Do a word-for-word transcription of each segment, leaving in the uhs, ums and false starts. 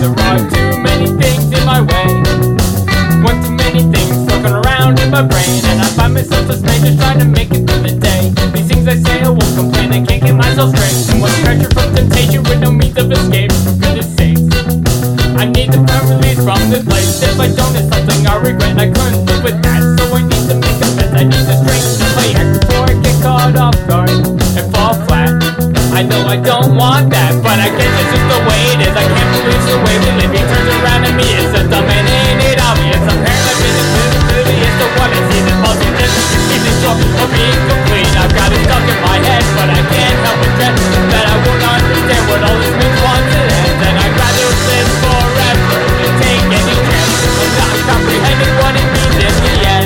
there are too many things in my way. One too many things floating around in my brain, and I find myself dismayed just trying to make it through the day. These things I say I won't complain, I can't get myself straight. And what pressure from temptation with no means of escape. For goodness sakes, I need the firm release from this place. If I don't, it's something I regret. I couldn't live with that, so I need to make amends. I need the strength to play act before I get caught off guard and fall flat. I know I don't want that, but I guess it's just the way it is. I can't believe the way we live. He turns around at me, it's a dumb and ain't it obvious. Apparently I've been clearly it's the one I see that puzzle this. Keeping short of being complete. I've got it stuck in my head, but I can't help but dread that I won't understand what all this means once it ends. And I'd rather live forever than take any chance of not comprehending what it means in the end.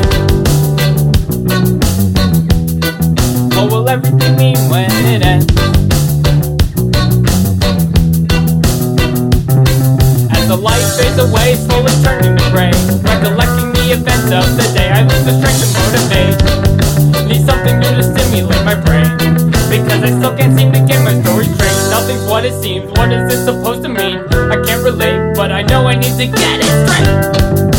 What will everything mean when it ends? As the light fades away, slowly turning to gray, recollecting the events of the day, I lose the strength to motivate. Need something new to stimulate my brain, because I still can't seem to get my story straight. Nothing's what it seems, what is this supposed to mean? I can't relate, but I know I need to get it straight.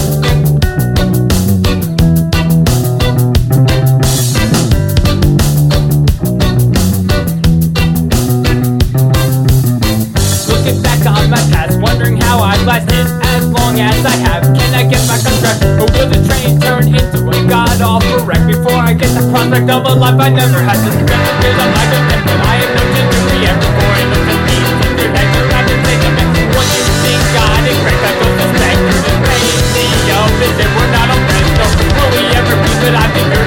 Looking back on my past, wondering how I've lasted as long as I have. Can I get back on track, or will the train turn into a god-awful wreck before I get the prospect of a life I never had? To spend the years of my life, but I have no degree ever for it. Look at me, since you're next, you're not to take a man. What you think God is great, I don't suspect you're just crazy. Yo, visit, we're not on friends, so will we ever be? But I think you're